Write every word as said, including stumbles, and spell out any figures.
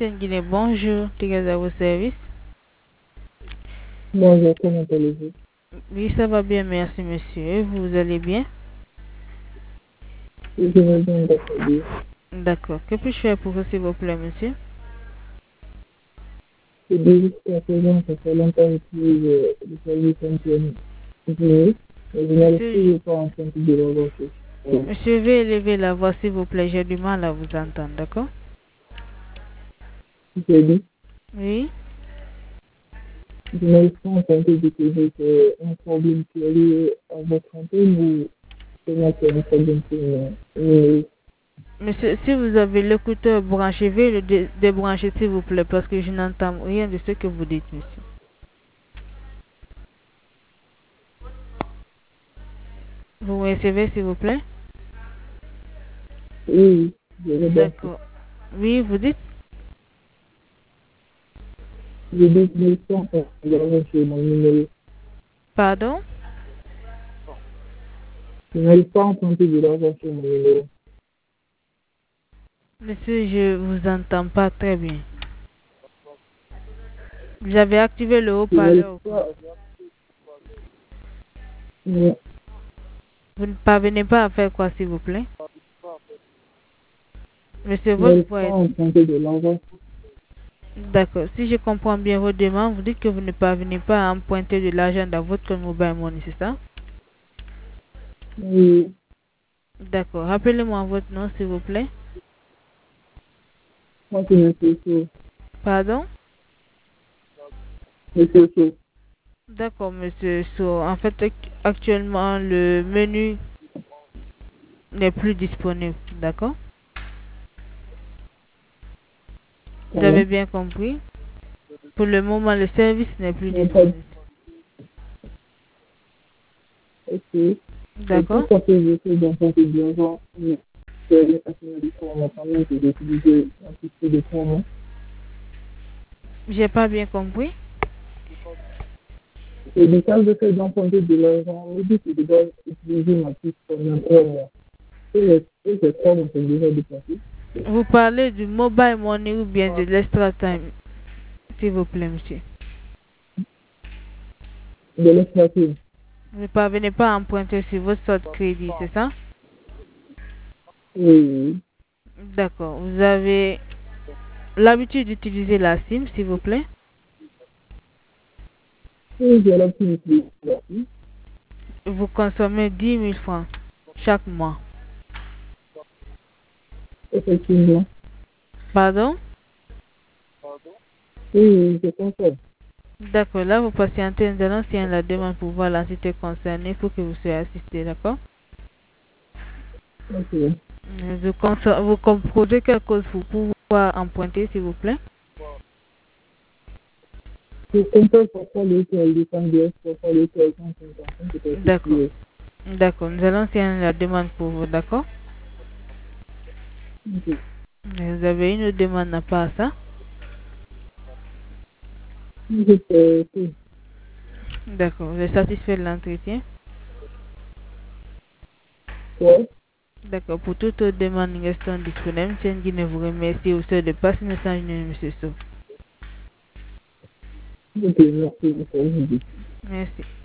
Ancienne Guinée, bonjour. Tigaz à vos services. Bonjour, comment allez-vous? Oui, ça va bien, merci monsieur. Vous allez bien? Je vais bien, d'accord. D'accord. Que puis-je faire pour vous, s'il vous plaît, monsieur? Je dis jusqu'à présent, ça fait longtemps que j'utilise le service M T N Guinée, mais je n'arrive Monsieur, toujours pas à entendre de la voix. monsieur, veuillez élever la voix, s'il vous plaît. J'ai du mal à vous entendre, d'accord? J'ai dit, Oui. je n'arrive pas à entendre de que c'est un problème qui est lié à votre antenne ou c'est moi qui ai un problème sur le. Monsieur, si vous avez l'écouteur branché, veuillez le dé- débrancher, s'il vous plaît, parce que je n'entends rien de ce que vous dites, monsieur. Vous me recevez, s'il vous plaît? Oui, je vais bien. D'accord. Oui, vous dites? Je dis, je n'arrive pas à entendre de la voix sur mon numéro. Pardon? Je n'arrive pas à entendre de la voix sur mon numéro. Monsieur, je vous entends pas très bien. Vous avez activé le Je n'arrive haut-parleur ou quoi? pas. Non, Vous ne parvenez pas à faire quoi, s'il vous plaît? Monsieur, je votre n'arrive voix pas à est... entendre de la voix. D'accord. Si je comprends bien votre demande, vous dites que vous ne parvenez pas à emprunter de l'argent dans votre mobile money, c'est ça? Oui, D'accord. Rappelez-moi votre nom, s'il vous plaît. moi c'est Monsieur Sow. Pardon? Monsieur Sow. D'accord, monsieur. So, en fait, ac- actuellement, le menu n'est plus disponible. D'accord? Vous avez Comment? bien compris? Pour le moment, le service n'est plus Non, pas. disponible. Ok. Et D'accord? pourquoi que je fais dans cette bilan, mais c'est les personnes qui sont en train de d'utiliser un petit peu de promo. J'ai pas bien compris. Et du cas de fait d'emprunter de l'argent, on me dit que je dois utiliser ma puce pendant trois mois. Et les et ces trois mois sont déjà dépassés. Vous parlez du mobile money ou bien de l'extra time, s'il vous plaît, monsieur. De l'extraction. Vous ne parvenez pas à emprunter sur votre sorte de crédit, c'est ça? Oui, D'accord. Vous avez l'habitude d'utiliser la SIM, s'il vous plaît? oui, j'ai l'habitude d'utiliser la puce. Vous consommez dix mille francs chaque mois. Effectivement. Pardon? Oui, oui, je comprends. D'accord. Là, vous patientez. Nous allons signer la demande pour voir l'entité concernée pour que vous soyez assisté, d'accord? Ok. Vous, conso- vous composez quelque chose pour pouvoir emprunter, s'il vous plaît? Je comprends pourquoi l'école du Congrès, pourquoi l'école cent cinquante, peut-être D'accord. que D'accord. Nous allons signer la demande pour vous, d'accord? ok. Vous avez une demande à part ça? Je sais que D'accord. Vous êtes satisfait de l'entretien? quoi? D'accord. Pour toute autre demande restant disponible, Tiens Guinée vous remercie au sein de passer le message de monsieur Sow. Ok, merci beaucoup. Merci.